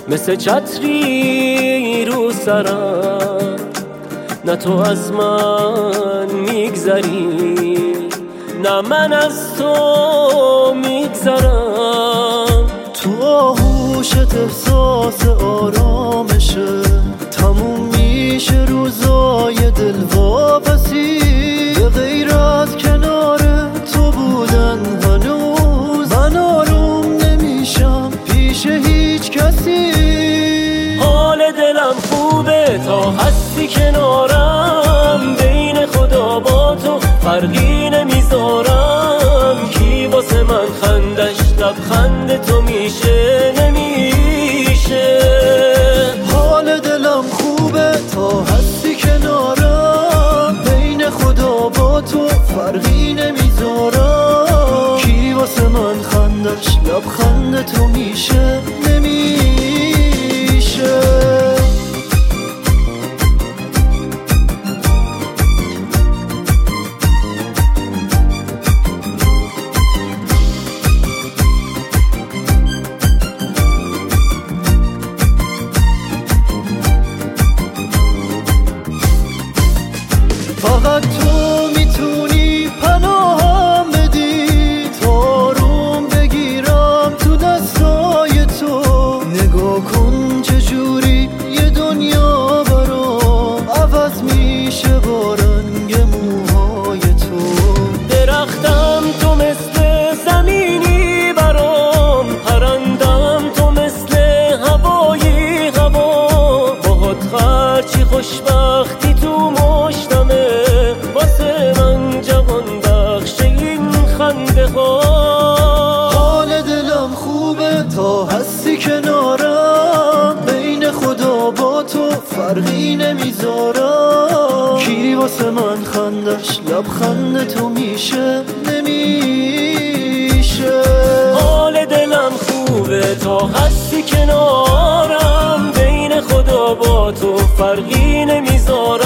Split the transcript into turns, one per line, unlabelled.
مثل چتری رو سرم، نه تو از من میگذری نه من از تو میگذرم.
تو آغوشت احساس آرامشه، تموم میشه روزای دلواپسی. به غیر از کنار تو بودن هنوز من آروم نمیشم پیش هیچ کسی.
حال دلم خوبه تا هستی کنارم، بین خدا با تو فرقی نمیذارم. کی واسه من خندش لبخند تو میشه نمیشه.
حال دلم خوبه تا هستی کنارم، بین خدا با تو فرقی نمیذارم. کی واسه من خندش لبخند تو میشه نمیشه. فقط تو میتونی پناهم بدی، تا آروم بگیرم تو دستای تو. نگاه کن چجوری یه دنیا برام عوض میشه با رنگ موهای تو.
درختم تو مثل زمینی برام، پرندم تو مثل هوایی هوا. باهات هرچی خوشبختی تو مشتمه، واسه من جوان بخش این خنده ها.
حال دلم خوبه تا هستی کنارم، بین خدا با تو فرقی نمیذارم. کی واسه من خندش لبخند تو میشه نمیشه.
حال دلم خوبه تا هستی کنارم، بین خدا با تو فرقی نمیذارم.